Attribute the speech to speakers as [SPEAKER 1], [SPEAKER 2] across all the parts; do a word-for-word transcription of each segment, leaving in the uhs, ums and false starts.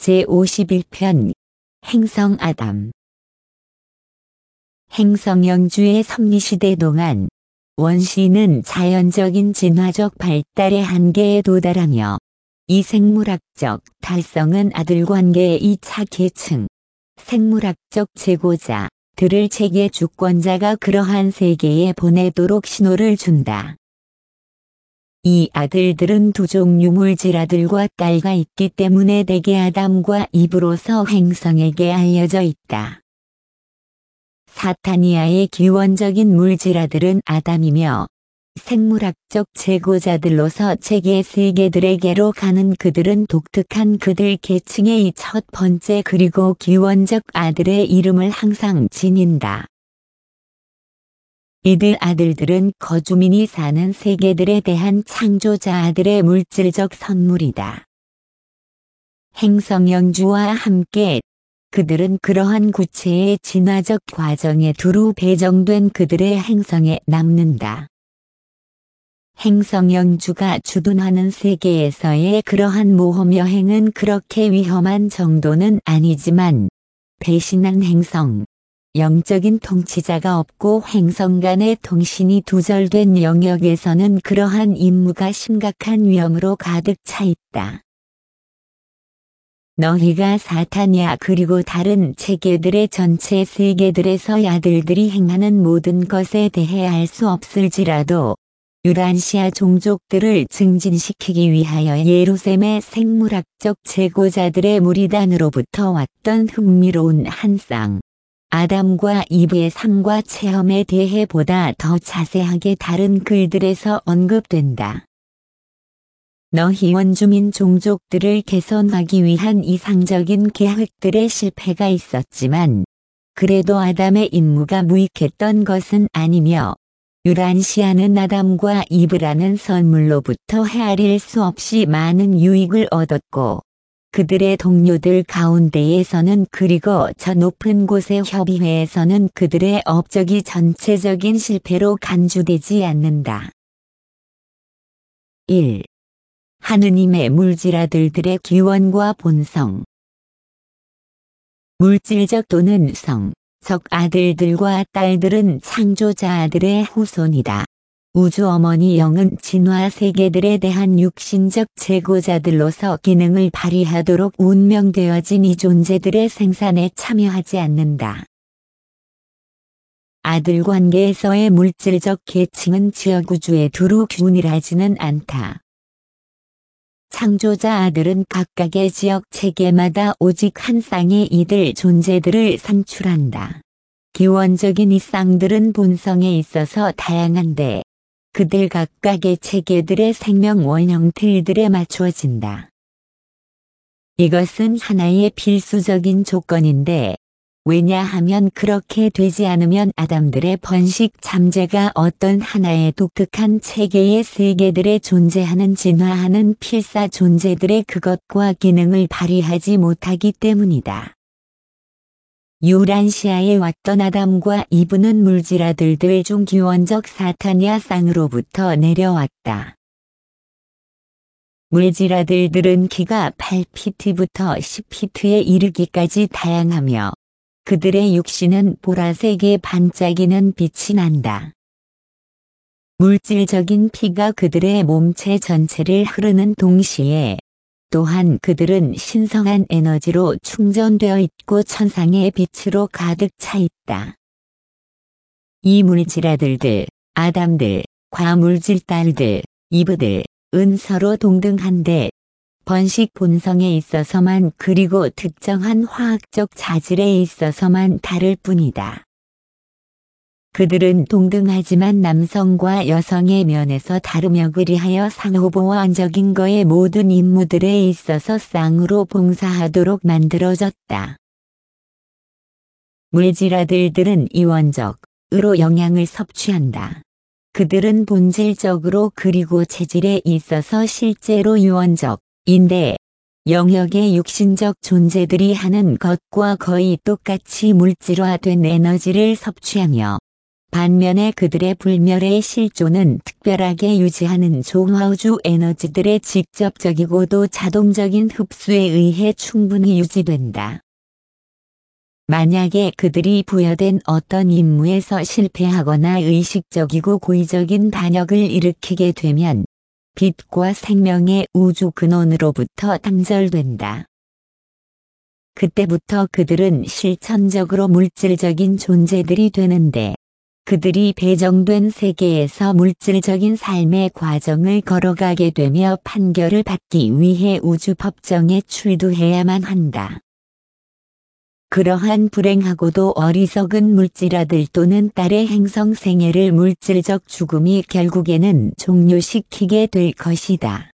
[SPEAKER 1] 제오십일 편 행성 아담. 행성영주의 섭리시대 동안 원시는 자연적인 진화적 발달의 한계에 도달하며 이 생물학적 달성은 아들관계의 이 차 계층, 생물학적 제고자들을 체계 주권자가 그러한 세계에 보내도록 신호를 준다. 이 아들들은 두 종류 물질 아들과 딸과 있기 때문에 대개 아담과 이브로서 행성에게 알려져 있다. 사타니아의 기원적인 물질 아들은 아담이며 생물학적 제고자들로서 체계 세계들에게로 가는 그들은 독특한 그들 계층의 첫 번째 그리고 기원적 아들의 이름을 항상 지닌다. 이들 아들들은 거주민이 사는 세계들에 대한 창조자 아들의 물질적 선물이다. 행성영주와 함께 그들은 그러한 구체의 진화적 과정에 두루 배정된 그들의 행성에 남는다. 행성영주가 주둔하는 세계에서의 그러한 모험 여행은 그렇게 위험한 정도는 아니지만 배신한 행성, 영적인 통치자가 없고 행성 간의 통신이 두절된 영역에서는 그러한 임무가 심각한 위험으로 가득 차 있다. 너희가 사타냐 그리고 다른 체계들의 전체 세계들에서 아들들이 행하는 모든 것에 대해 알 수 없을지라도 유란시아 종족들을 증진시키기 위하여 예루살렘의 생물학적 제고자들의 무리단으로부터 왔던 흥미로운 한 쌍 아담과 이브의 삶과 체험에 대해 보다 더 자세하게 다른 글들에서 언급된다. 너희 원주민 종족들을 개선하기 위한 이상적인 계획들의 실패가 있었지만 그래도 아담의 임무가 무익했던 것은 아니며 유란시아는 아담과 이브라는 선물로부터 헤아릴 수 없이 많은 유익을 얻었고 그들의 동료들 가운데에서는 그리고 저 높은 곳의 협의회에서는 그들의 업적이 전체적인 실패로 간주되지 않는다. 일. 하느님의 물질 아들들의 기원과 본성. 물질적 또는 성적 아들들과 딸들은 창조자 아들의 후손이다. 우주 어머니 영은 진화 세계들에 대한 육신적 제고자들로서 기능을 발휘하도록 운명되어진 이 존재들의 생산에 참여하지 않는다. 아들 관계에서의 물질적 계층은 지역우주에 두루 균일하지는 않다. 창조자 아들은 각각의 지역 체계마다 오직 한 쌍의 이들 존재들을 산출한다. 기원적인 이 쌍들은 본성에 있어서 다양한데 그들 각각의 체계들의 생명 원형틀들에 맞추어진다. 이것은 하나의 필수적인 조건인데 왜냐하면 그렇게 되지 않으면 아담들의 번식 잠재가 어떤 하나의 독특한 체계의 세계들에 존재하는 진화하는 필사 존재들의 그것과 기능을 발휘하지 못하기 때문이다. 유란시아에 왔던 아담과 이브는 물질 아들들 중 기원적 사타냐 쌍으로부터 내려왔다. 물질 아들들은 키가 팔 피트부터 십 피트에 이르기까지 다양하며 그들의 육신은 보라색의 반짝이는 빛이 난다. 물질적인 피가 그들의 몸체 전체를 흐르는 동시에 또한 그들은 신성한 에너지로 충전되어 있고 천상의 빛으로 가득 차 있다. 이 물질 아들들, 아담들, 과물질 딸들, 이브들은 서로 동등한데 번식 본성에 있어서만 그리고 특정한 화학적 자질에 있어서만 다를 뿐이다. 그들은 동등하지만 남성과 여성의 면에서 다르며 그리하여 상호보완적인 거의 모든 임무들에 있어서 쌍으로 봉사하도록 만들어졌다. 물질 아들들은 이원적으로 영양을 섭취한다. 그들은 본질적으로 그리고 체질에 있어서 실제로 유원적인데 영역의 육신적 존재들이 하는 것과 거의 똑같이 물질화된 에너지를 섭취하며 반면에 그들의 불멸의 실존은 특별하게 유지하는 조화우주 에너지들의 직접적이고도 자동적인 흡수에 의해 충분히 유지된다. 만약에 그들이 부여된 어떤 임무에서 실패하거나 의식적이고 고의적인 반역을 일으키게 되면 빛과 생명의 우주 근원으로부터 단절된다. 그때부터 그들은 실천적으로 물질적인 존재들이 되는데 그들이 배정된 세계에서 물질적인 삶의 과정을 걸어가게 되며 판결을 받기 위해 우주 법정에 출두해야만 한다. 그러한 불행하고도 어리석은 물질아들 또는 딸의 행성 생애를 물질적 죽음이 결국에는 종료시키게 될 것이다.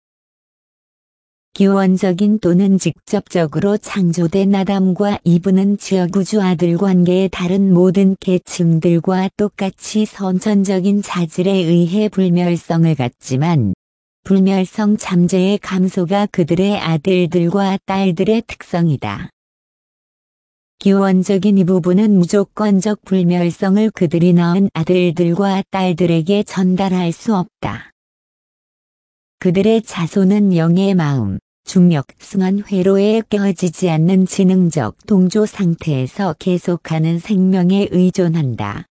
[SPEAKER 1] 기원적인 또는 직접적으로 창조된 아담과 이브는 지역우주 아들 관계의 다른 모든 계층들과 똑같이 선천적인 자질에 의해 불멸성을 갖지만 불멸성 잠재의 감소가 그들의 아들들과 딸들의 특성이다. 기원적인 이 부분은 무조건적 불멸성을 그들이 낳은 아들들과 딸들에게 전달할 수 없다. 그들의 자손은 영의 마음, 중력, 승한 회로에 깨어지지 않는 지능적 동조 상태에서 계속하는 생명에 의존한다.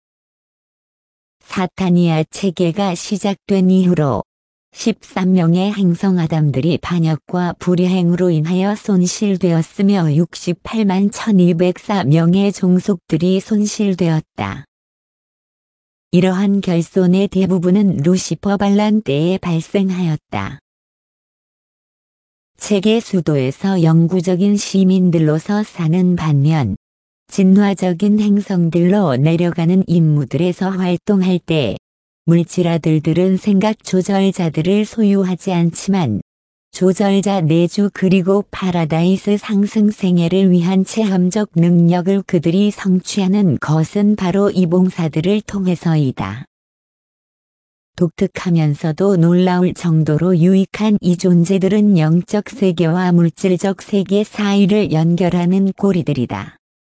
[SPEAKER 1] 사타니아 체계가 시작된 이후로 십삼 명의 행성 아담들이 반역과 불의행으로 인하여 손실되었으며 육십팔만 천이백사 명의 종속들이 손실되었다. 이러한 결손의 대부분은 루시퍼 반란 때에 발생하였다. 체계 수도에서 영구적인 시민들로서 사는 반면 진화적인 행성들로 내려가는 임무들에서 활동할 때 물질아들들은 생각 조절자들을 소유하지 않지만 조절자 내주 그리고 파라다이스 상승 생애를 위한 체험적 능력을 그들이 성취하는 것은 바로 이 봉사들을 통해서이다. 독특하면서도 놀라울 정도로 유익한 이 존재들은 영적 세계와 물질적 세계 사이를 연결하는 고리들이다.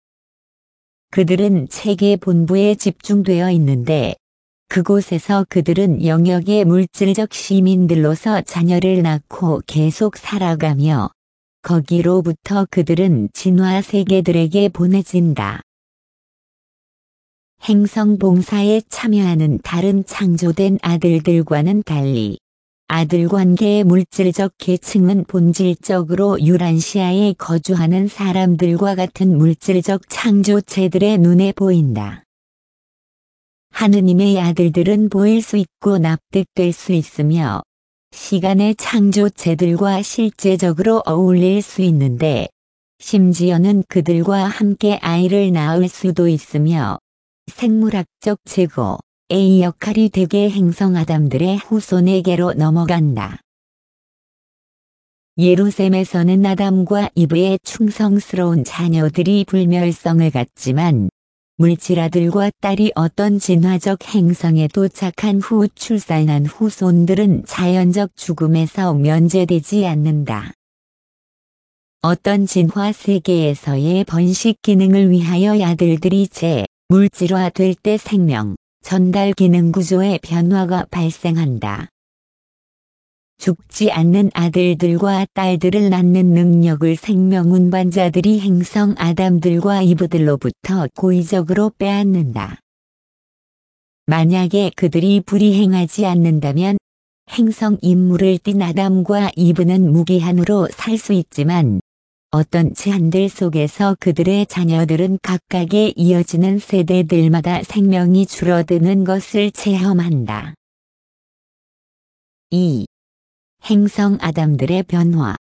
[SPEAKER 1] 그들은 체계 본부에 집중되어 있는데 그곳에서 그들은 영역의 물질적 시민들로서 자녀를 낳고 계속 살아가며 거기로부터 그들은 진화 세계들에게 보내진다. 행성 봉사에 참여하는 다른 창조된 아들들과는 달리 아들 관계의 물질적 계층은 본질적으로 유란시아에 거주하는 사람들과 같은 물질적 창조체들의 눈에 보인다. 하느님의 아들들은 보일 수 있고 납득될 수 있으며 시간의 창조체들과 실제적으로 어울릴 수 있는데 심지어는 그들과 함께 아이를 낳을 수도 있으며 생물학적 제거, A 역할이 대개 행성 아담들의 후손에게로 넘어간다. 예루셈에서는 아담과 이브의 충성스러운 자녀들이 불멸성을 갖지만 물질아들과 딸이 어떤 진화적 행성에 도착한 후 출산한 후손들은 자연적 죽음에서 면제되지 않는다. 어떤 진화 세계에서의 번식 기능을 위하여 아들들이 재, 물질화될 때 생명, 전달 기능 구조의 변화가 발생한다. 죽지 않는 아들들과 딸들을 낳는 능력을 생명 운반자들이 행성 아담들과 이브들로부터 고의적으로 빼앗는다. 만약에 그들이 불이행하지 않는다면 행성 임무를 띤 아담과 이브는 무기한으로 살 수 있지만 어떤 제한들 속에서 그들의 자녀들은 각각의 이어지는 세대들마다 생명이 줄어드는 것을 체험한다. 이. 행성 아담들의 변화.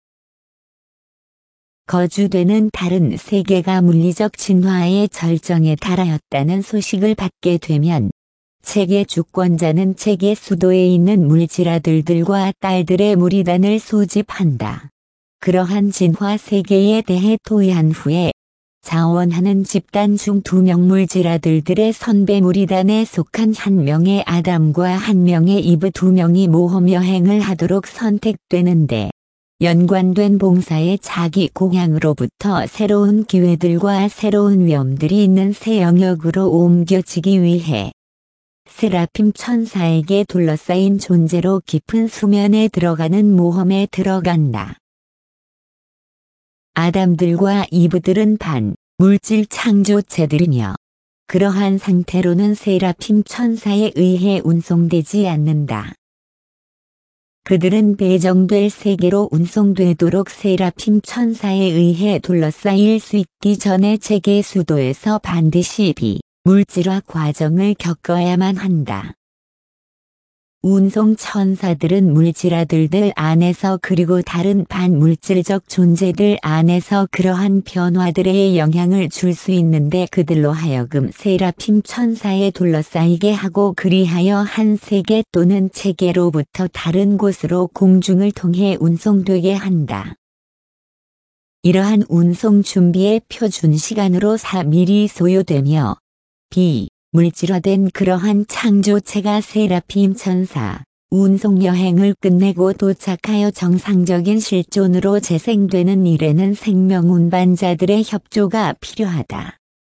[SPEAKER 1] 거주되는 다른 세계가 물리적 진화의 절정에 달하였다는 소식을 받게 되면 체계 주권자는 체계 수도에 있는 물질아들들과 딸들의 무리단을 소집한다. 그러한 진화 세계에 대해 토의한 후에 자원하는 집단 중 두 명 물질아들들의 선배 무리단에 속한 한 명의 아담과 한 명의 이브 두 명이 모험 여행을 하도록 선택되는데 연관된 봉사에 자기 고향으로부터 새로운 기회들과 새로운 위험들이 있는 새 영역으로 옮겨지기 위해 세라핌 천사에게 둘러싸인 존재로 깊은 수면에 들어가는 모험에 들어간다. 아담들과 이브들은 반, 물질 창조체들이며 그러한 상태로는 세라핌 천사에 의해 운송되지 않는다. 그들은 배정될 세계로 운송되도록 세라핌 천사에 의해 둘러싸일 수 있기 전에 체계 수도에서 반드시 비, 물질화 과정을 겪어야만 한다. 운송 천사들은 물질아들들 안에서 그리고 다른 반물질적 존재들 안에서 그러한 변화들에 영향을 줄 수 있는데 그들로 하여금 세라핌 천사에 둘러싸이게 하고 그리하여 한 세계 또는 체계로부터 다른 곳으로 공중을 통해 운송되게 한다. 이러한 운송 준비의 표준 시간으로 삼 일이 소요되며 비, 물질화된 그러한 창조체가 세라핌 천사, 운송 여행을 끝내고 도착하여 정상적인 실존으로 재생되는 일에는 생명 운반자들의 협조가 필요하다.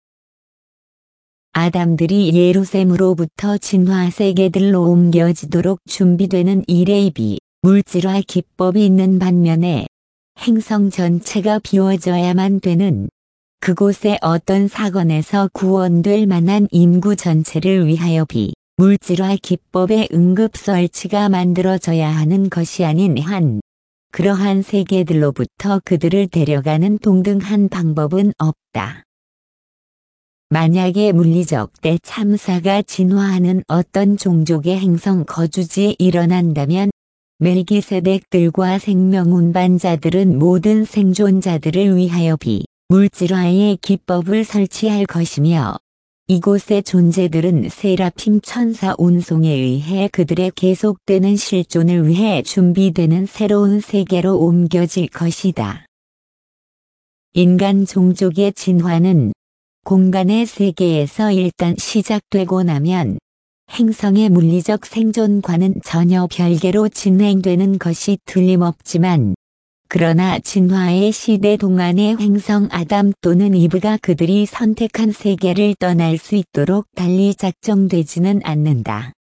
[SPEAKER 1] 아담들이 예루살렘으로부터 진화 세계들로 옮겨지도록 준비되는 일의 비, 물질화 기법이 있는 반면에 행성 전체가 비워져야만 되는 그곳에 어떤 사건에서 구원될 만한 인구 전체를 위하여 비, 물질화 기법의 응급 설치가 만들어져야 하는 것이 아닌 한, 그러한 세계들로부터 그들을 데려가는 동등한 방법은 없다. 만약에 물리적 대참사가 진화하는 어떤 종족의 행성 거주지에 일어난다면 멜기세덱들과 생명 운반자들은 모든 생존자들을 위하여 비, 물질화의 기법을 설치할 것이며 이곳의 존재들은 세라핌 천사 운송에 의해 그들의 계속되는 실존을 위해 준비되는 새로운 세계로 옮겨질 것이다. 인간 종족의 진화는 공간의 세계에서 일단 시작되고 나면 행성의 물리적 생존과는 전혀 별개로 진행되는 것이 틀림없지만 그러나 진화의 시대 동안의 행성 아담 또는 이브가 그들이 선택한 세계를 떠날 수 있도록 달리 작정되지는 않는다.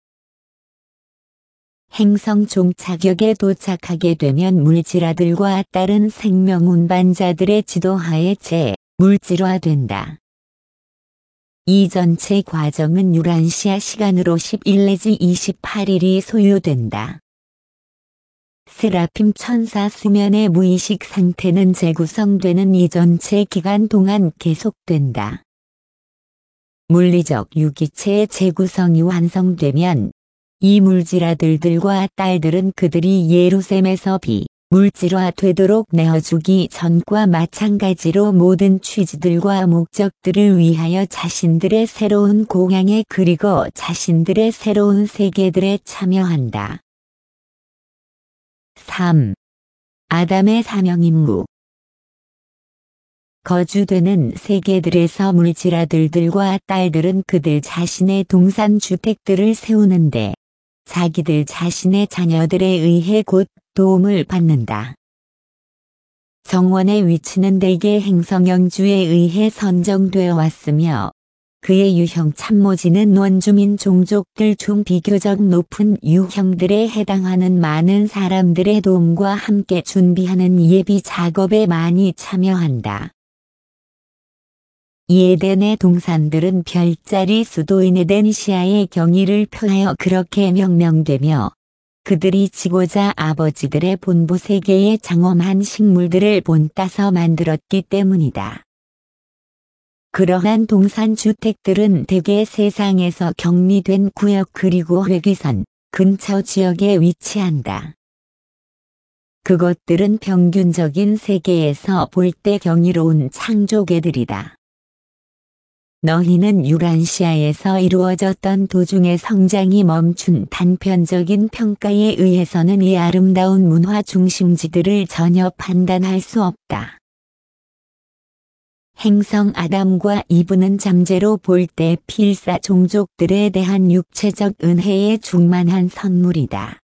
[SPEAKER 1] 행성 종착역에 도착하게 되면 물질아들과 다른 생명 운반자들의 지도하에 재, 물질화된다. 이 전체 과정은 유란시아 시간으로 십일 내지 이십팔 일이 소요된다. 세라핌 천사 수면의 무의식 상태는 재구성되는 이 전체 기간 동안 계속된다. 물리적 유기체의 재구성이 완성되면 이 물질아들들과 딸들은 그들이 예루살렘에서 비, 물질화 되도록 내어주기 전과 마찬가지로 모든 취지들과 목적들을 위하여 자신들의 새로운 고향에 그리고 자신들의 새로운 세계들에 참여한다. 삼. 아담의 사명임무. 거주되는 세계들에서 물질아들들과 딸들은 그들 자신의 동산주택들을 세우는데 자기들 자신의 자녀들에 의해 곧 도움을 받는다. 정원의 위치는 대개 행성영주에 의해 선정되어 왔으며 그의 유형 참모진은 원주민 종족들 중 비교적 높은 유형들에 해당하는 많은 사람들의 도움과 함께 준비하는 예비 작업에 많이 참여한다. 예덴의 동산들은 별자리 수도인 에덴시아의 경의를 표하여 그렇게 명명되며 그들이 지고자 아버지들의 본부 세계에 장엄한 식물들을 본따서 만들었기 때문이다. 그러한 동산주택들은 대개 세상에서 격리된 구역 그리고 회귀선, 근처 지역에 위치한다. 그것들은 평균적인 세계에서 볼 때 경이로운 창조계들이다. 너희는 유란시아에서 이루어졌던 도중의 성장이 멈춘 단편적인 평가에 의해서는 이 아름다운 문화 중심지들을 전혀 판단할 수 없다. 행성 아담과 이브는 잠재로 볼 때 필사 종족들에 대한 육체적 은혜의 충만한 선물이다.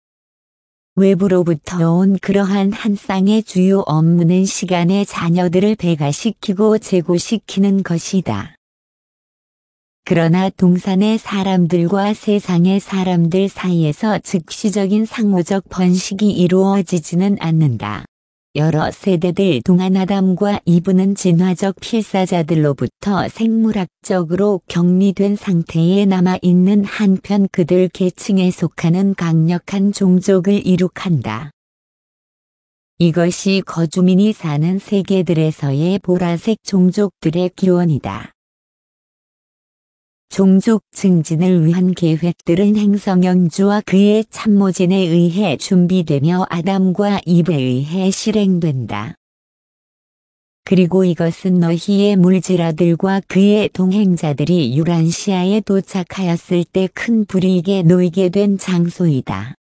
[SPEAKER 1] 외부로부터 온 그러한 한 쌍의 주요 업무는 시간의 자녀들을 배가시키고 제고시키는 것이다. 그러나 동산의 사람들과 세상의 사람들 사이에서 즉시적인 상호적 번식이 이루어지지는 않는다. 여러 세대들 동안 아담과 이브는 진화적 필사자들로부터 생물학적으로 격리된 상태에 남아있는 한편 그들 계층에 속하는 강력한 종족을 이룩한다. 이것이 거주민이 사는 세계들에서의 보라색 종족들의 기원이다. 종족 증진을 위한 계획들은 행성영주와 그의 참모진에 의해 준비되며 아담과 이브에 의해 실행된다. 그리고 이것은 너희의 물질아들과 그의 동행자들이 유란시아에 도착하였을 때 큰 불이익에 놓이게 된 장소이다.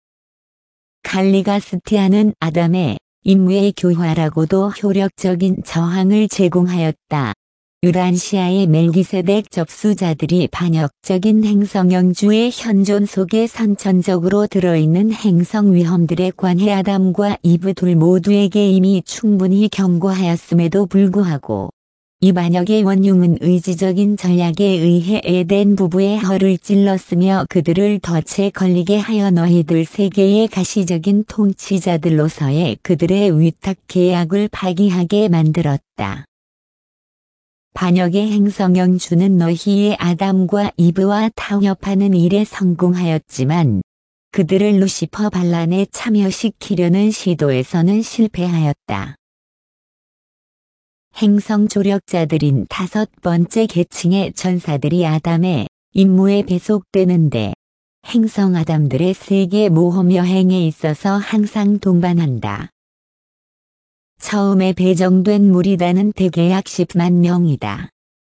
[SPEAKER 1] 갈리가스티아는 아담의 임무의 교화라고도 효력적인 저항을 제공하였다. 유란시아의 멜기세덱 접수자들이 반역적인 행성영주의 현존 속에 선천적으로 들어있는 행성 위험들에 관해 아담과 이브 둘 모두에게 이미 충분히 경고하였음에도 불구하고 이 반역의 원흉은 의지적인 전략에 의해 에덴 부부의 허를 찔렀으며 그들을 덫에 걸리게 하여 너희들 세계의 가시적인 통치자들로서의 그들의 위탁 계약을 파기하게 만들었다. 반역의 행성영주는 너희의 아담과 이브와 타협하는 일에 성공하였지만 그들을 루시퍼 반란에 참여시키려는 시도에서는 실패하였다. 행성 조력자들인 다섯 번째 계층의 전사들이 아담의 임무에 배속되는데 행성 아담들의 세계 모험 여행에 있어서 항상 동반한다. 처음에 배정된 무리단은 대개약 십만 명이다.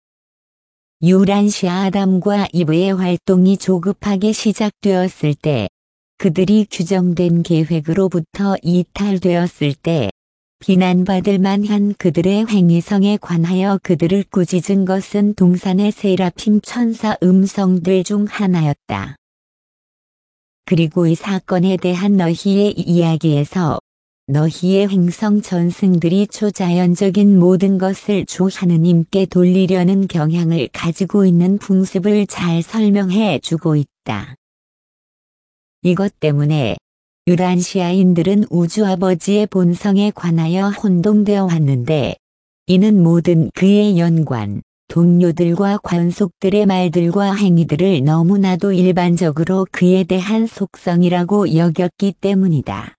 [SPEAKER 1] 유란시아 아담과 이브의 활동이 조급하게 시작되었을 때, 그들이 규정된 계획으로부터 이탈되었을 때, 비난받을 만한 그들의 행위성에 관하여 그들을 꾸짖은 것은 동산의 세라핌 천사 음성들 중 하나였다. 그리고 이 사건에 대한 너희의 이야기에서 너희의 행성 전승들이 초자연적인 모든 것을 주 하느님께 돌리려는 경향을 가지고 있는 풍습을 잘 설명해 주고 있다. 이것 때문에 유란시아인들은 우주 아버지의 본성에 관하여 혼동되어 왔는데 이는 모든 그의 연관, 동료들과 관속들의 말들과 행위들을 너무나도 일반적으로 그에 대한 속성이라고 여겼기 때문이다.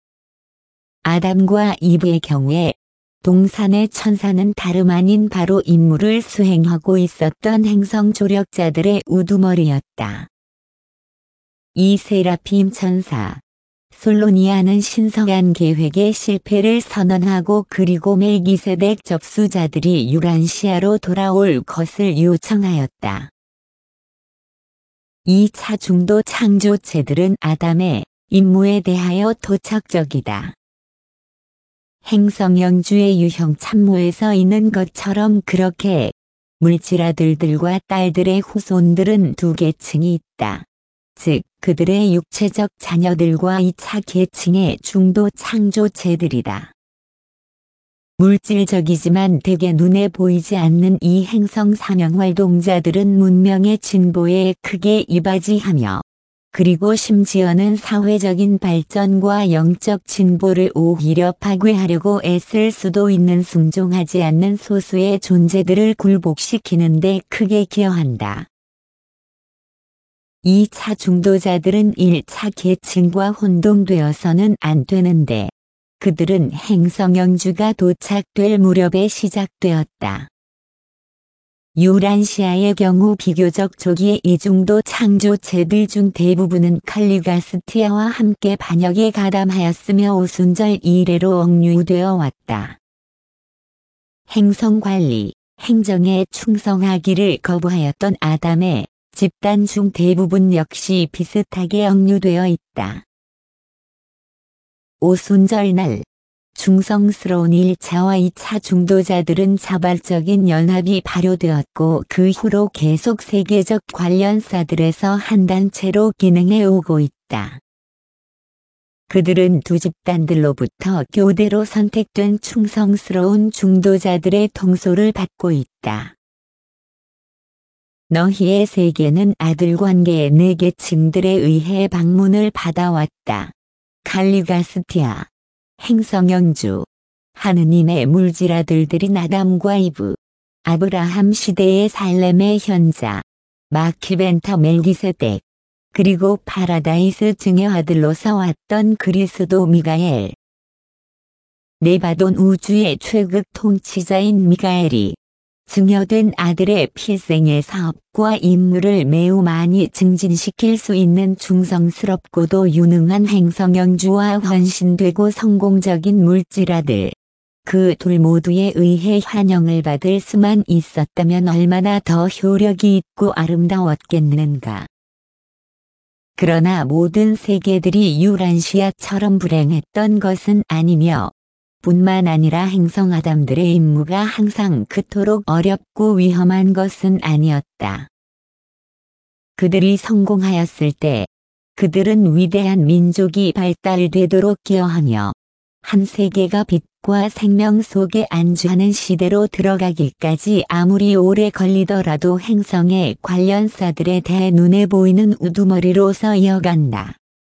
[SPEAKER 1] 아담과 이브의 경우에 동산의 천사는 다름 아닌 바로 임무를 수행하고 있었던 행성 조력자들의 우두머리였다. 이 세라핌 천사, 솔로니아는 신성한 계획의 실패를 선언하고 그리고 멜기세덱 접수자들이 유란시아로 돌아올 것을 요청하였다. 이 차 중도 창조체들은 아담의 임무에 대하여 도착적이다. 행성영주의 유형 참모에서 있는 것처럼 그렇게 물질아들들과 딸들의 후손들은 두 계층이 있다. 즉 그들의 육체적 자녀들과 이 차 계층의 중도 창조체들이다. 물질적이지만 대개 눈에 보이지 않는 이 행성 사명활동자들은 문명의 진보에 크게 이바지하며 그리고 심지어는 사회적인 발전과 영적 진보를 오히려 파괴하려고 애쓸 수도 있는 순종하지 않는 소수의 존재들을 굴복시키는 데 크게 기여한다. 이 차 중도자들은 일 차 계층과 혼동되어서는 안 되는데 그들은 행성영주가 도착될 무렵에 시작되었다. 유란시아의 경우 비교적 초기의 이중도 창조체들 중 대부분은 칼리가스티아와 함께 반역에 가담하였으며 오순절 이래로 억류되어 왔다. 행성관리, 행정에 충성하기를 거부하였던 아담의 집단 중 대부분 역시 비슷하게 억류되어 있다. 오순절날 중성스러운 일 차와 이 차 중도자들은 자발적인 연합이 발효되었고 그 후로 계속 세계적 관련사들에서 한 단체로 기능해 오고 있다. 그들은 두 집단들로부터 교대로 선택된 충성스러운 중도자들의 통솔을 받고 있다. 너희의 세계는 아들 관계의 네 계층들에 의해 방문을 받아왔다. 갈리가스티아, 행성영주, 하느님의 물질 아들들인 아담과 이브, 아브라함 시대의 살렘의 현자, 마키벤터 멜기세덱, 그리고 파라다이스 증의 아들로서 왔던 그리스도 미가엘. 네바돈 우주의 최극 통치자인 미가엘이 증여된 아들의 필생의 사업과 임무를 매우 많이 증진시킬 수 있는 충성스럽고도 유능한 행성영주와 헌신되고 성공적인 물질아들. 그 둘 모두에 의해 환영을 받을 수만 있었다면 얼마나 더 효력이 있고 아름다웠겠는가. 그러나 모든 세계들이 유란시아처럼 불행했던 것은 아니며 뿐만 아니라 행성 아담들의 임무가 항상 그토록 어렵고 위험한 것은 아니었다. 그들이 성공하였을 때 그들은 위대한 민족이 발달되도록 기여하며 한 세계가 빛과 생명 속에 안주하는 시대로 들어가기까지 아무리 오래 걸리더라도 행성의 관련사들에 대해 눈에 보이는 우두머리로서 이어간다.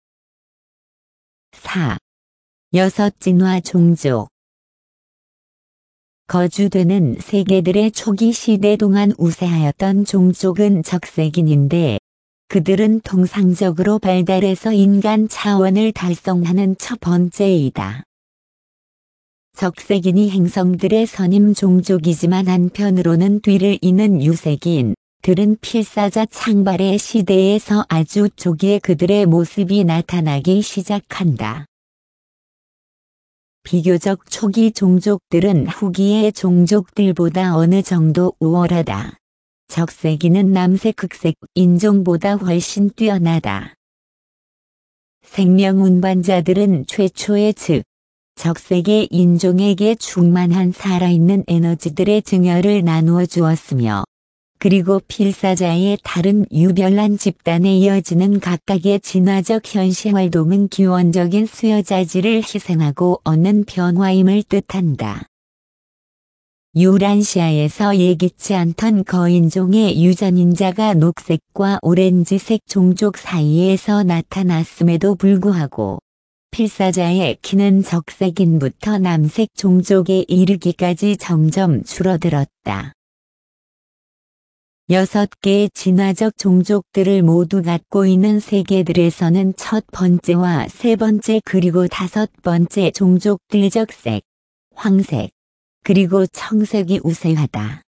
[SPEAKER 1] 사. 여섯 진화 종족. 거주되는 세계들의 초기 시대 동안 우세하였던 종족은 적색인인데 그들은 통상적으로 발달해서 인간 차원을 달성하는 첫 번째이다. 적색인이 행성들의 선임 종족이지만 한편으로는 뒤를 잇는 유색인 들은 필사자 창발의 시대에서 아주 초기에 그들의 모습이 나타나기 시작한다. 비교적 초기 종족들은 후기의 종족들보다 어느 정도 우월하다. 적색인은 남색 흑색 인종보다 훨씬 뛰어나다. 생명 운반자들은 최초의 즉 적색의 인종에게 충만한 살아있는 에너지들의 증여를 나누어 주었으며 그리고 필사자의 다른 유별난 집단에 이어지는 각각의 진화적 현시활동은 기원적인 수여자질을 희생하고 얻는 변화임을 뜻한다. 유란시아에서 예기치 않던 거인종의 유전인자가 녹색과 오렌지색 종족 사이에서 나타났음에도 불구하고 필사자의 키는 적색인부터 남색 종족에 이르기까지 점점 줄어들었다. 여섯 개의 진화적 종족들을 모두 갖고 있는 세계들에서는 첫 번째와 세 번째 그리고 다섯 번째 종족들 적색, 황색, 그리고 청색이 우세하다.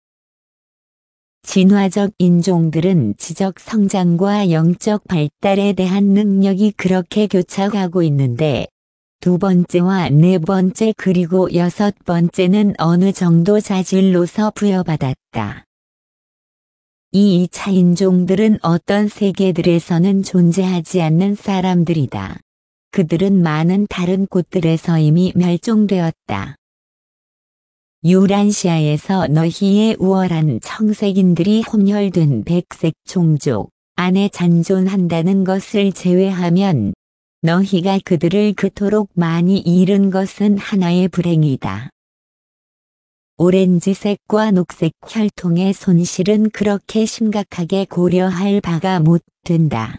[SPEAKER 1] 진화적 인종들은 지적 성장과 영적 발달에 대한 능력이 그렇게 교차하고 있는데 두 번째와 네 번째 그리고 여섯 번째는 어느 정도 자질로서 부여받았다. 이 이 차 인종들은 어떤 세계들에서는 존재하지 않는 사람들이다. 그들은 많은 다른 곳들에서 이미 멸종되었다. 유란시아에서 너희의 우월한 청색인들이 혼혈된 백색 종족 안에 잔존한다는 것을 제외하면 너희가 그들을 그토록 많이 잃은 것은 하나의 불행이다. 오렌지색과 녹색 혈통의 손실은 그렇게 심각하게 고려할 바가 못 된다.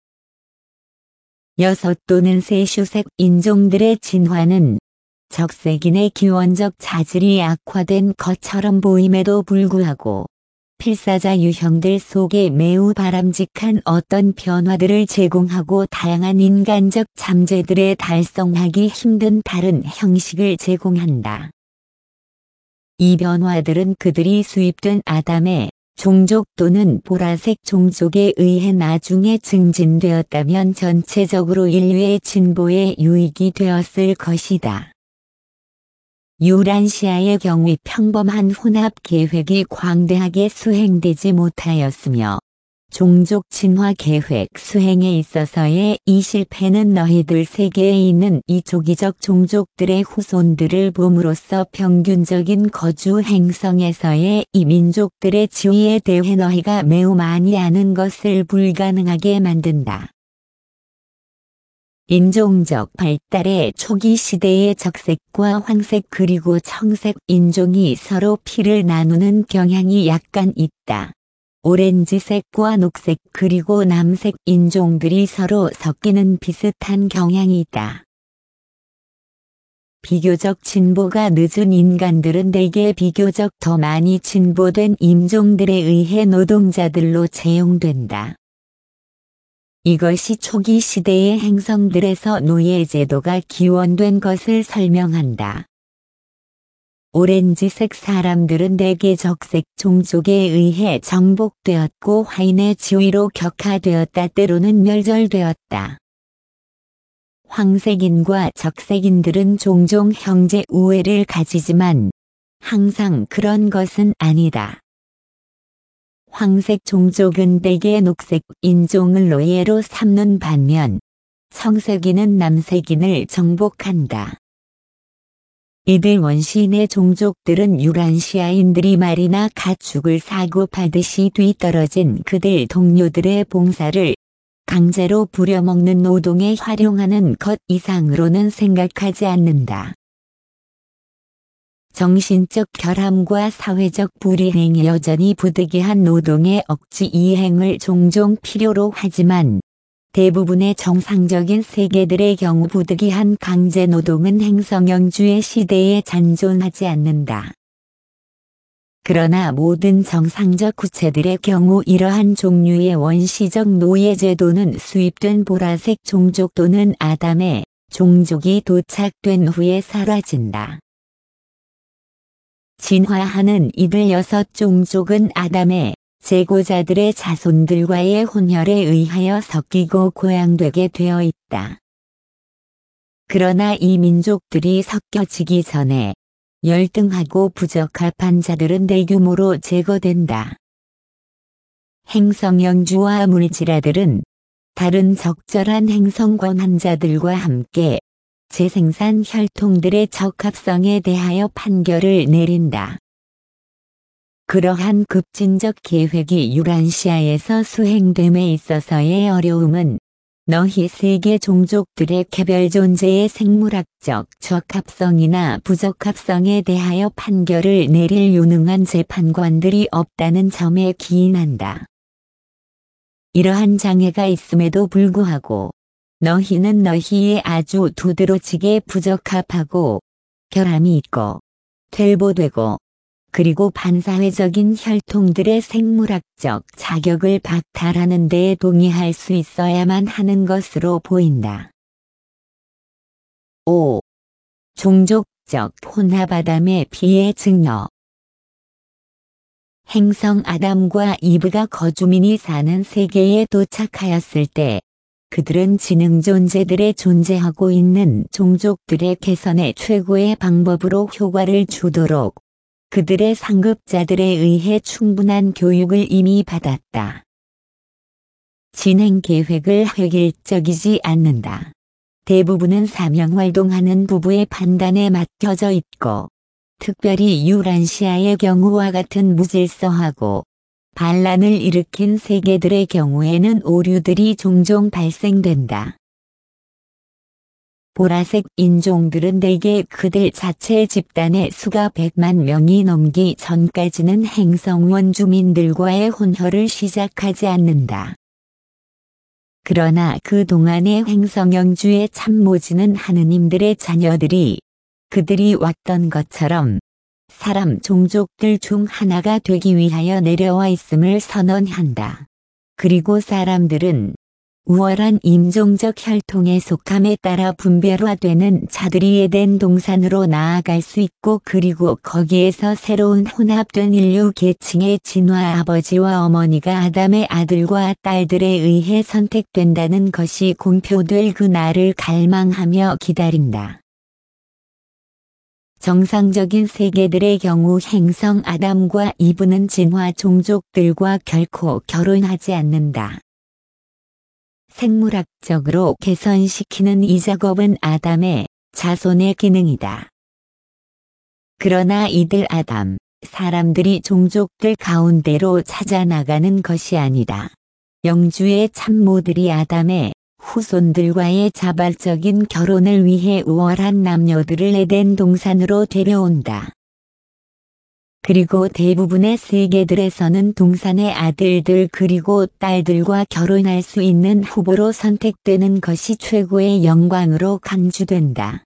[SPEAKER 1] 여섯 또는 세슈색 인종들의 진화는 적색인의 기원적 자질이 악화된 것처럼 보임에도 불구하고 필사자 유형들 속에 매우 바람직한 어떤 변화들을 제공하고 다양한 인간적 잠재들에 달성하기 힘든 다른 형식을 제공한다. 이 변화들은 그들이 수입된 아담의 종족 또는 보라색 종족에 의해 나중에 증진되었다면 전체적으로 인류의 진보에 유익이 되었을 것이다. 유란시아의 경우 평범한 혼합 계획이 광대하게 수행되지 못하였으며 종족 진화 계획 수행에 있어서의 이 실패는 너희들 세계에 있는 이 조기적 종족들의 후손들을 봄으로써 평균적인 거주 행성에서의 이 민족들의 지위에 대해 너희가 매우 많이 아는 것을 불가능하게 만든다. 인종적 발달의 초기 시대의 적색과 황색 그리고 청색 인종이 서로 피를 나누는 경향이 약간 있다. 오렌지색과 녹색 그리고 남색 인종들이 서로 섞이는 비슷한 경향이 있다. 비교적 진보가 늦은 인간들은 대개 비교적 더 많이 진보된 인종들에 의해 노동자들로 채용된다. 이것이 초기 시대의 행성들에서 노예제도가 기원된 것을 설명한다. 오렌지색 사람들은 대개 적색 종족에 의해 정복되었고 화인의 지위로 격하되었다 때로는 멸절되었다. 황색인과 적색인들은 종종 형제 우애를 가지지만 항상 그런 것은 아니다. 황색 종족은 대개 녹색 인종을 노예로 삼는 반면 청색인은 남색인을 정복한다. 이들 원시인의 종족들은 유란시아인들이 말이나 가축을 사고팔듯이 뒤떨어진 그들 동료들의 봉사를 강제로 부려먹는 노동에 활용하는 것 이상으로는 생각하지 않는다. 정신적 결함과 사회적 불이행이 여전히 부득이한 노동의 억지 이행을 종종 필요로 하지만 대부분의 정상적인 세계들의 경우 부득이한 강제 노동은 행성영주의 시대에 잔존하지 않는다. 그러나 모든 정상적 구체들의 경우 이러한 종류의 원시적 노예제도는 수입된 보라색 종족 또는 아담의 종족이 도착된 후에 사라진다. 진화하는 이들 여섯 종족은 아담의 제고자들의 자손들과의 혼혈에 의하여 섞이고 고양되게 되어 있다. 그러나 이 민족들이 섞여지기 전에 열등하고 부적합한 자들은 대규모로 제거된다. 행성영주와 물질아들은 다른 적절한 행성 권한자들과 함께 재생산 혈통들의 적합성에 대하여 판결을 내린다. 그러한 급진적 계획이 유란시아에서 수행됨에 있어서의 어려움은 너희 세계 종족들의 개별 존재의 생물학적 적합성이나 부적합성에 대하여 판결을 내릴 유능한 재판관들이 없다는 점에 기인한다. 이러한 장애가 있음에도 불구하고 너희는 너희의 아주 두드러지게 부적합하고 결함이 있고 퇴보되고 그리고 반사회적인 혈통들의 생물학적 자격을 박탈하는 데에 동의할 수 있어야만 하는 것으로 보인다. 오. 종족적 혼합아담의 피해 증여. 행성 아담과 이브가 거주민이 사는 세계에 도착하였을 때 그들은 지능 존재들의 존재하고 있는 종족들의 개선의 최고의 방법으로 효과를 주도록 그들의 상급자들에 의해 충분한 교육을 이미 받았다. 진행 계획을 획일적이지 않는다. 대부분은 사명활동하는 부부의 판단에 맡겨져 있고 특별히 유란시아의 경우와 같은 무질서하고 반란을 일으킨 세계들의 경우에는 오류들이 종종 발생된다. 보라색 인종들은 대개 그들 자체 집단의 수가 백만 명이 넘기 전까지는 행성 원주민들과의 혼혈을 시작하지 않는다. 그러나 그 동안의 행성영주의 참모지는 하느님들의 자녀들이 그들이 왔던 것처럼 사람 종족들 중 하나가 되기 위하여 내려와 있음을 선언한다. 그리고 사람들은 우월한 인종적 혈통에 속함에 따라 분별화되는 자들이 에덴 동산으로 나아갈 수 있고 그리고 거기에서 새로운 혼합된 인류 계층의 진화 아버지와 어머니가 아담의 아들과 딸들에 의해 선택된다는 것이 공표될 그 날을 갈망하며 기다린다. 정상적인 세계들의 경우 행성 아담과 이브는 진화 종족들과 결코 결혼하지 않는다. 생물학적으로 개선시키는 이 작업은 아담의 자손의 기능이다. 그러나 이들 아담, 사람들이 종족들 가운데로 찾아나가는 것이 아니다. 영주의 참모들이 아담의 후손들과의 자발적인 결혼을 위해 우월한 남녀들을 에덴 동산으로 데려온다. 그리고 대부분의 세계들에서는 동산의 아들들 그리고 딸들과 결혼할 수 있는 후보로 선택되는 것이 최고의 영광으로 간주된다.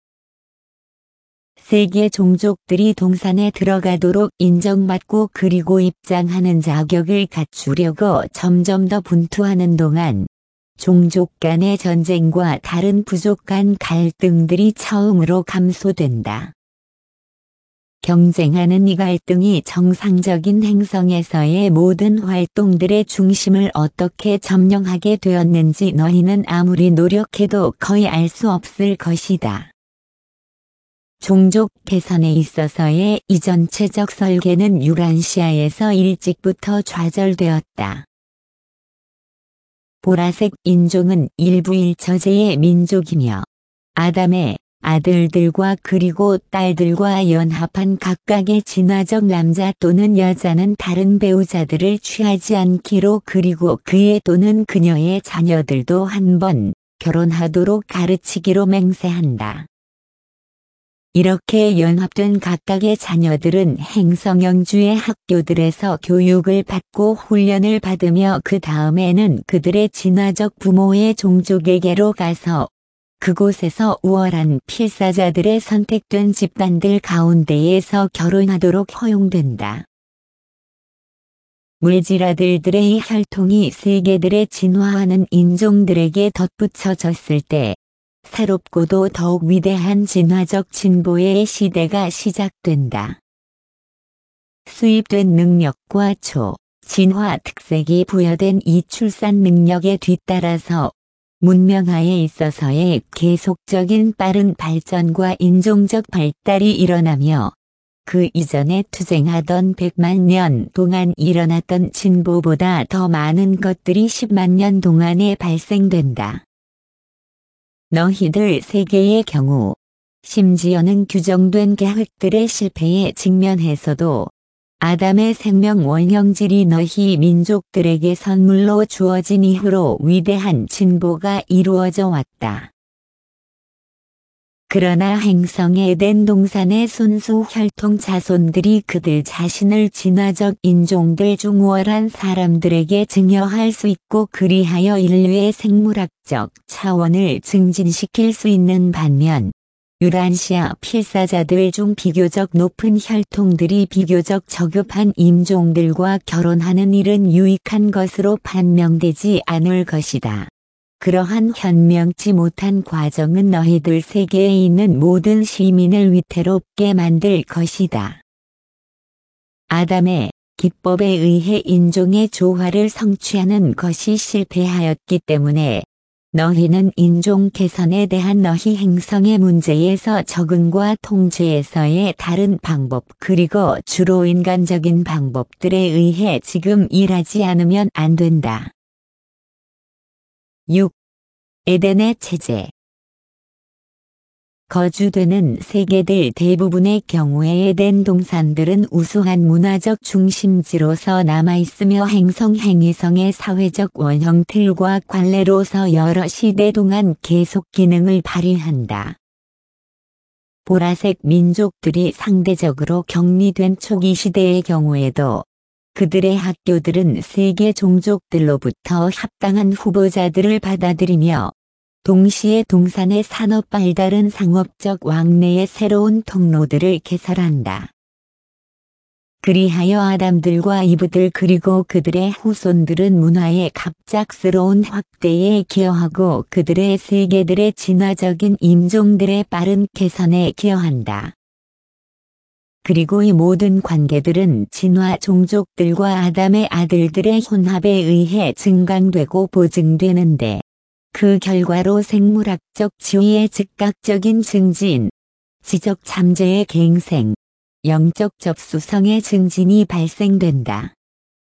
[SPEAKER 1] 세계 종족들이 동산에 들어가도록 인정받고 그리고 입장하는 자격을 갖추려고 점점 더 분투하는 동안 종족 간의 전쟁과 다른 부족 간 갈등들이 처음으로 감소된다. 경쟁하는 이 갈등이 정상적인 행성에서의 모든 활동들의 중심을 어떻게 점령하게 되었는지 너희는 아무리 노력해도 거의 알 수 없을 것이다. 종족 개선에 있어서의 이 전체적 설계는 유란시아에서 일찍부터 좌절되었다. 보라색 인종은 일부 일처제의 민족이며 아담의 아들들과 그리고 딸들과 연합한 각각의 진화적 남자 또는 여자는 다른 배우자들을 취하지 않기로 그리고 그의 또는 그녀의 자녀들도 한 번 결혼하도록 가르치기로 맹세한다. 이렇게 연합된 각각의 자녀들은 행성영주의 학교들에서 교육을 받고 훈련을 받으며 그 다음에는 그들의 진화적 부모의 종족에게로 가서 그곳에서 우월한 필사자들의 선택된 집단들 가운데에서 결혼하도록 허용된다. 물질아들들의 이 혈통이 세계들의 진화하는 인종들에게 덧붙여졌을 때 새롭고도 더욱 위대한 진화적 진보의 시대가 시작된다. 수입된 능력과 초, 진화 특색이 부여된 이 출산 능력에 뒤따라서 문명화에 있어서의 계속적인 빠른 발전과 인종적 발달이 일어나며 그 이전에 투쟁하던 백만 년 동안 일어났던 진보보다 더 많은 것들이 십만 년 동안에 발생된다. 너희들 세계의 경우 심지어는 규정된 계획들의 실패에 직면해서도 아담의 생명 원형질이 너희 민족들에게 선물로 주어진 이후로 위대한 진보가 이루어져 왔다. 그러나 행성의 에덴 동산의 순수 혈통 자손들이 그들 자신을 진화적 인종들 중 우월한 사람들에게 증여할 수 있고 그리하여 인류의 생물학적 차원을 증진시킬 수 있는 반면 유란시아 필사자들 중 비교적 높은 혈통들이 비교적 저급한 인종들과 결혼하는 일은 유익한 것으로 판명되지 않을 것이다. 그러한 현명치 못한 과정은 너희들 세계에 있는 모든 시민을 위태롭게 만들 것이다. 아담의 기법에 의해 인종의 조화를 성취하는 것이 실패하였기 때문에 너희는 인종 개선에 대한 너희 행성의 문제에서 적응과 통제에서의 다른 방법 그리고 주로 인간적인 방법들에 의해 지금 일하지 않으면 안 된다. 육. 에덴의 체제. 거주되는 세계들 대부분의 경우에 에덴 동산들은 우수한 문화적 중심지로서 남아있으며 행성 행위성의 사회적 원형 틀과 관례로서 여러 시대 동안 계속 기능을 발휘한다. 보라색 민족들이 상대적으로 격리된 초기 시대의 경우에도 그들의 학교들은 세계 종족들로부터 합당한 후보자들을 받아들이며 동시에 동산의 산업 발달은 상업적 왕래의 새로운 통로들을 개설한다. 그리하여 아담들과 이브들 그리고 그들의 후손들은 문화의 갑작스러운 확대에 기여하고 그들의 세계들의 진화적인 인종들의 빠른 개선에 기여한다. 그리고 이 모든 관계들은 진화 종족들과 아담의 아들들의 혼합에 의해 증강되고 보증되는데 그 결과로 생물학적 지위의 즉각적인 증진, 지적 잠재의 갱생, 영적 접수성의 증진이 발생된다.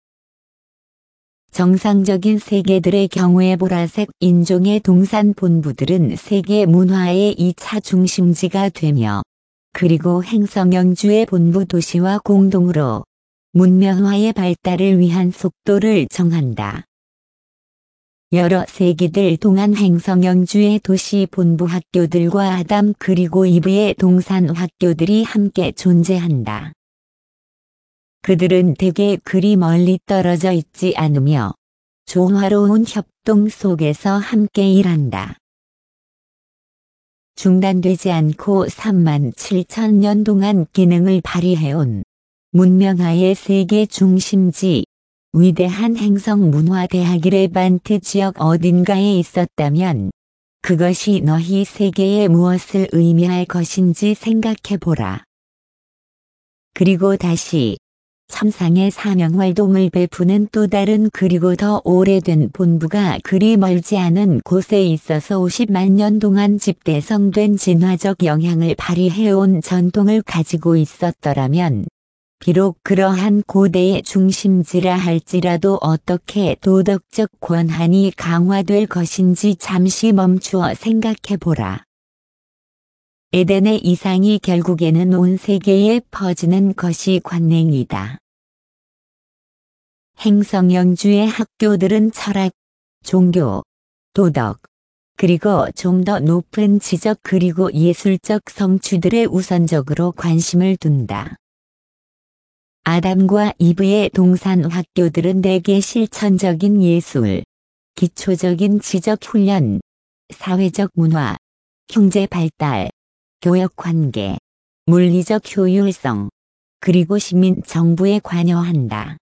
[SPEAKER 1] 정상적인 세계들의 경우에 보라색 인종의 동산 본부들은 세계 문화의 이 차 중심지가 되며 그리고 행성영주의 본부 도시와 공동으로 문명화의 발달을 위한 속도를 정한다. 여러 세기들 동안 행성영주의 도시 본부 학교들과 아담 그리고 이브의 동산 학교들이 함께 존재한다. 그들은 대개 그리 멀리 떨어져 있지 않으며 조화로운 협동 속에서 함께 일한다. 중단되지 않고 삼만 칠천 년 동안 기능을 발휘해온 문명화의 세계 중심지, 위대한 행성 문화대학 레반트 지역 어딘가에 있었다면 그것이 너희 세계에 무엇을 의미할 것인지 생각해보라. 그리고 다시 천상의 사명활동을 베푸는 또 다른 그리고 더 오래된 본부가 그리 멀지 않은 곳에 있어서 오십만 년 동안 집대성된 진화적 영향을 발휘해온 전통을 가지고 있었더라면 비록 그러한 고대의 중심지라 할지라도 어떻게 도덕적 권한이 강화될 것인지 잠시 멈추어 생각해보라. 에덴의 이상이 결국에는 온 세계에 퍼지는 것이 관행이다. 행성영주의 학교들은 철학, 종교, 도덕, 그리고 좀 더 높은 지적 그리고 예술적 성취들에 우선적으로 관심을 둔다. 아담과 이브의 동산 학교들은 대개 실천적인 예술, 기초적인 지적 훈련, 사회적 문화, 경제 발달, 교역 관계, 물리적 효율성, 그리고 시민 정부에 관여한다.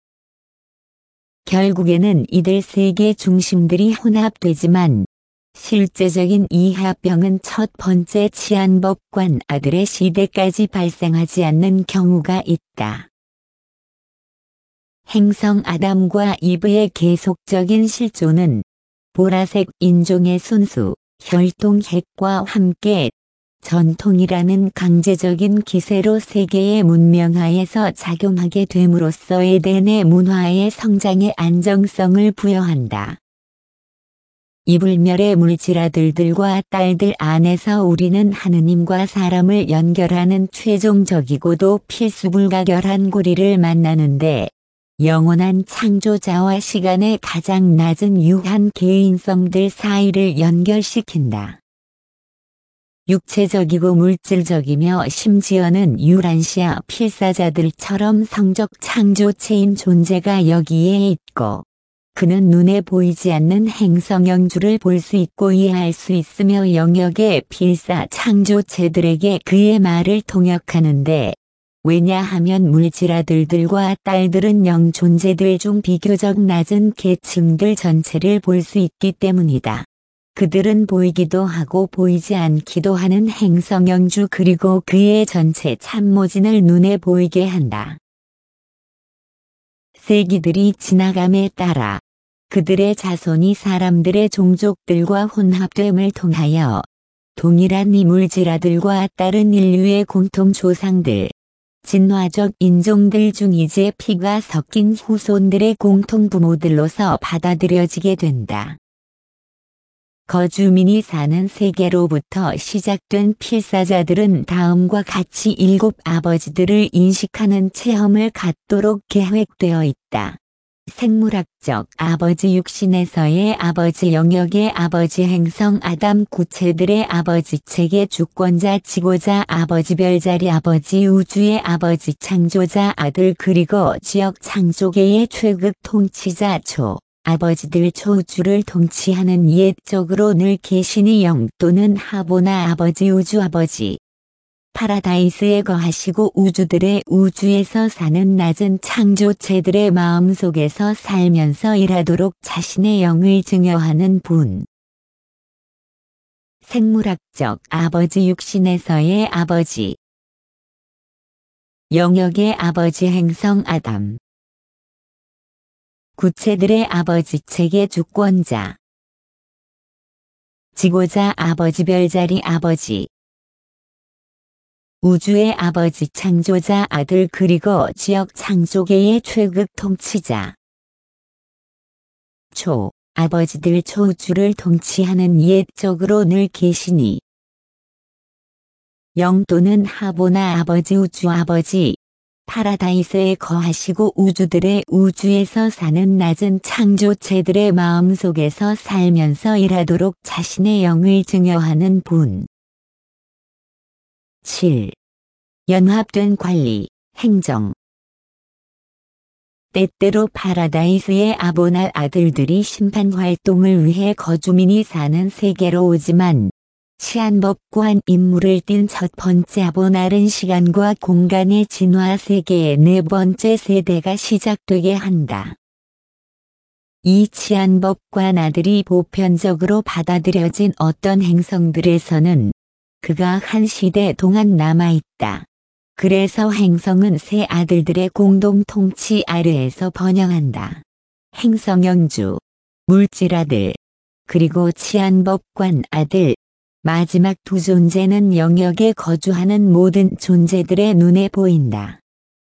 [SPEAKER 1] 결국에는 이들 세계 중심들이 혼합되지만 실제적인 이합병은 첫 번째 치안법관 아들의 시대까지 발생하지 않는 경우가 있다. 행성 아담과 이브의 계속적인 실존은 보라색 인종의 순수, 혈통핵과 함께 전통이라는 강제적인 기세로 세계의 문명화에서 작용하게 됨으로써 에덴의 문화의 성장에 안정성을 부여한다. 이 불멸의 물질아들들과 딸들 안에서 우리는 하느님과 사람을 연결하는 최종적이고도 필수불가결한 고리를 만나는데 영원한 창조자와 시간의 가장 낮은 유한 개인성들 사이를 연결시킨다. 육체적이고 물질적이며 심지어는 유란시아 필사자들처럼 성적 창조체인 존재가 여기에 있고 그는 눈에 보이지 않는 행성영주를 볼 수 있고 이해할 수 있으며 영역의 필사 창조체들에게 그의 말을 통역하는데 왜냐하면 물질아들들과 딸들은 영 존재들 중 비교적 낮은 계층들 전체를 볼 수 있기 때문이다. 그들은 보이기도 하고 보이지 않기도 하는 행성영주 그리고 그의 전체 참모진을 눈에 보이게 한다. 세기들이 지나감에 따라 그들의 자손이 사람들의 종족들과 혼합됨을 통하여 동일한 이 물질아들과 딸은 인류의 공통 조상들, 진화적 인종들 중 이제 피가 섞인 후손들의 공통 부모들로서 받아들여지게 된다. 거주민이 사는 세계로부터 시작된 필사자들은 다음과 같이 일곱 아버지들을 인식하는 체험을 갖도록 계획되어 있다. 생물학적 아버지 육신에서의 아버지 영역의 아버지 행성 아담 구체들의 아버지 책의 주권자 지고자 아버지 별자리 아버지 우주의 아버지 창조자 아들 그리고 지역 창조계의 최극 통치자 초. 아버지들 초우주를 통치하는 옛적으로 늘 계시니 영 또는 하보나 아버지 우주 아버지. 파라다이스에 거하시고 우주들의 우주에서 사는 낮은 창조체들의 마음속에서 살면서 일하도록 자신의 영을 증여하는 분. 생물학적 아버지 육신에서의 아버지. 영역의 아버지 행성 아담. 구체들의 아버지 책의 주권자. 지고자 아버지 별자리 아버지. 우주의 아버지 창조자 아들 그리고 지역 창조계의 최극 통치자. 초, 아버지들 초우주를 통치하는 옛적으로 늘 계시니. 영 또는 하보나 아버지 우주 아버지. 파라다이스에 거하시고 우주들의 우주에서 사는 낮은 창조체들의 마음속에서 살면서 일하도록 자신의 영을 증여하는 분. 칠. 연합된 관리, 행정. 때때로 파라다이스의 아보날 아들들이 심판 활동을 위해 거주민이 사는 세계로 오지만 치안법관 임무를 띈 첫 번째 아보날은 시간과 공간의 진화 세계의 네 번째 세대가 시작되게 한다. 이 치안법관 아들이 보편적으로 받아들여진 어떤 행성들에서는 그가 한 시대 동안 남아있다. 그래서 행성은 세 아들들의 공동 통치 아래에서 번영한다. 행성영주, 물질아들, 그리고 치안법관 아들, 마지막 두 존재는 영역에 거주하는 모든 존재들의 눈에 보인다.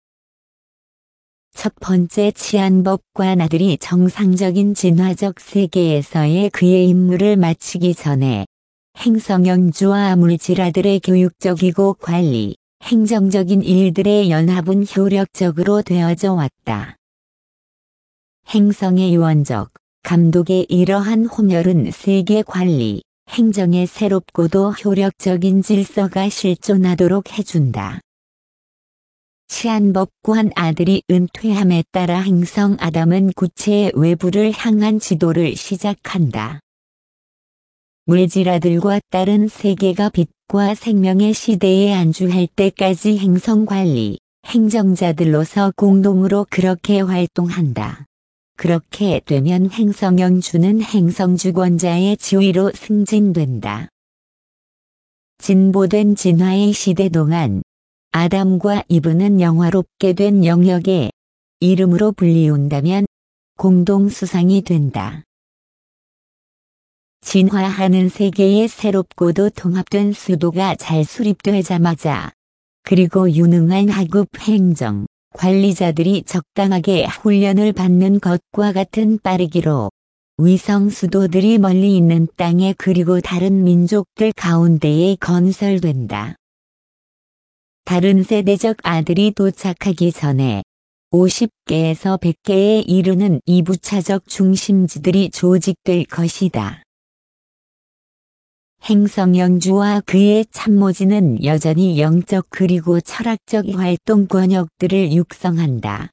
[SPEAKER 1] 첫 번째 치안법관 아들이 정상적인 진화적 세계에서의 그의 임무를 마치기 전에 행성영주와 물질아들의 교육적이고 관리, 행정적인 일들의 연합은 효력적으로 되어져 왔다. 행성의 유언적, 감독의 이러한 혼혈은 세계 관리, 행정의 새롭고도 효력적인 질서가 실존하도록 해준다. 치안법관 아들이 은퇴함에 따라 행성 아담은 구체의 외부를 향한 지도를 시작한다. 물질아들과 딸은 세계가 빛과 생명의 시대에 안주할 때까지 행성관리, 행정자들로서 공동으로 그렇게 활동한다. 그렇게 되면 행성영주는 행성주권자의 지위로 승진된다. 진보된 진화의 시대 동안 아담과 이브는 영화롭게 된 영역에 이름으로 불리운다면 공동수상이 된다. 진화하는 세계의 새롭고도 통합된 수도가 잘 수립되자마자 그리고 유능한 하급 행정, 관리자들이 적당하게 훈련을 받는 것과 같은 빠르기로 위성 수도들이 멀리 있는 땅에 그리고 다른 민족들 가운데에 건설된다. 다른 세대적 아들이 도착하기 전에 오십 개에서 백 개에 이르는 이 부차적 중심지들이 조직될 것이다. 행성영주와 그의 참모진은 여전히 영적 그리고 철학적 활동 권역들을 육성한다.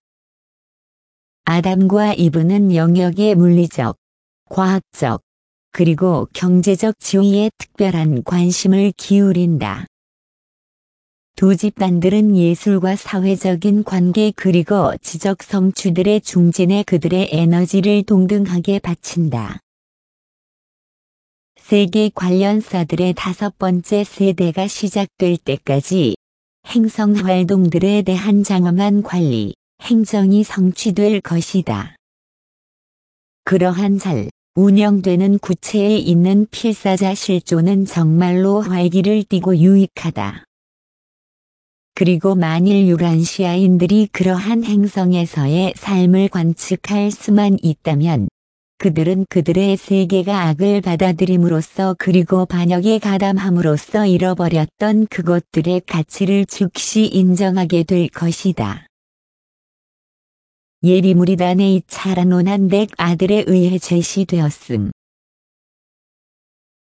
[SPEAKER 1] 아담과 이브는 영역의 물리적, 과학적, 그리고 경제적 지위에 특별한 관심을 기울인다. 두 집단들은 예술과 사회적인 관계 그리고 지적 성취들의 중진에 그들의 에너지를 동등하게 바친다. 세계 관련사들의 다섯 번째 세대가 시작될 때까지 행성 활동들에 대한 장엄한 관리, 행정이 성취될 것이다. 그러한 잘 운영되는 구체에 있는 필사자 실존은 정말로 활기를 띠고 유익하다. 그리고 만일 유란시아인들이 그러한 행성에서의 삶을 관측할 수만 있다면 그들은 그들의 세계가 악을 받아들임으로써 그리고 반역에 가담함으로써 잃어버렸던 그것들의 가치를 즉시 인정하게 될 것이다. 예비무리단의 이 차란온한 백 아들에 의해 제시되었음.